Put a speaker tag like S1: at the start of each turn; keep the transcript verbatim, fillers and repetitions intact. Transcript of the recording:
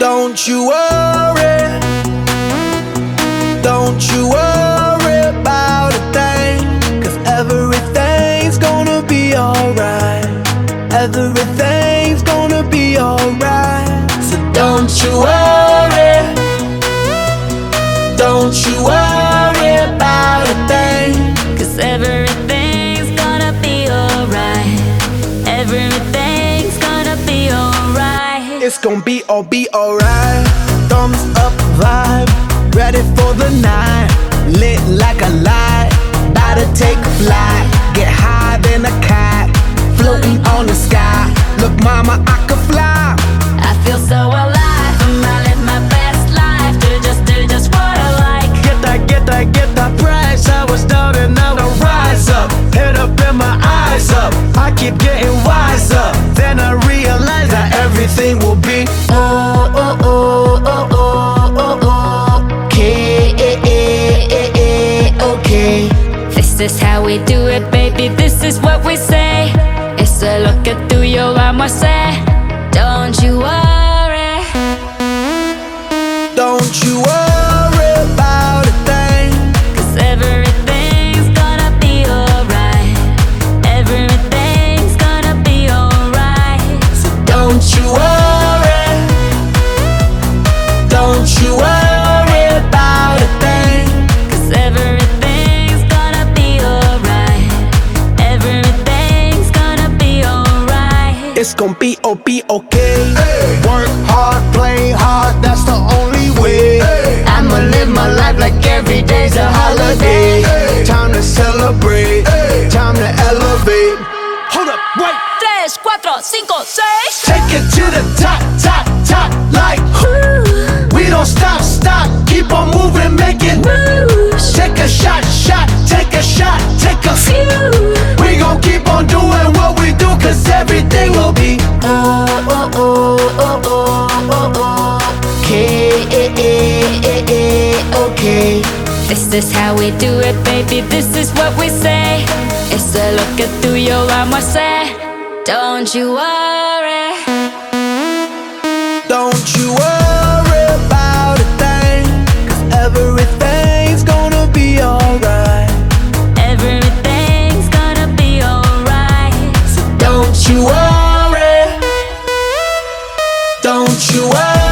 S1: Don't you worry, don't you worry about a thing, 'cause everything's gonna be alright. Everything's gonna be alright. So don't you worry, don't you worry about a thing,
S2: 'cause everything's gonna be alright. Everything's gonna be alright.
S1: it's gonna be all be alright. Thumbs up vibe, ready for the night. Lit like a light, about to take a flight. Get higher than a kite, floating on the sky. Look mama, I could fly.
S2: I feel so alive, and I live my best life. Do just, do just what I like.
S1: Get that, get that, get that price. I was down and now I rise up. Head up and my eyes up, I keep getting wiser. Then I realize that everything will be
S2: Oh, oh, oh, oh, oh, oh, oh. Okay, okay. This is how we do it, baby. This is what we say. It's a look at through your armor, say. Don't you worry.
S1: don't you worry about a thing,
S2: 'Cause everything's gonna be alright. Everything's gonna be alright.
S1: so don't you worry, don't you worry about a thing.
S2: 'Cause everything's gonna be alright. Everything's gonna be alright.
S1: It's gonna be oh be okay. Work hard, play hard, that's the only way. I'ma live my life like every day's a holiday. Time to celebrate, time to elevate. Hold up, wait.
S2: Tres, cuatro, cinco, seis.
S1: Take it to the top, top, top, like we don't stop, stop, keep on moving, make it
S2: Moves.
S1: Take a shot, shot, take a shot, take a few. We gon' keep on doing what we do, 'cause everything will be
S2: Oh, oh, oh, oh, oh, oh, oh. Okay, okay. This is how we do it, baby. This is what we say. It's a look at through your armor, say. Don't you worry.
S1: don't you worry about a thing, 'cause everything's gonna be alright.
S2: Everything's gonna be alright.
S1: So don't you worry, don't you worry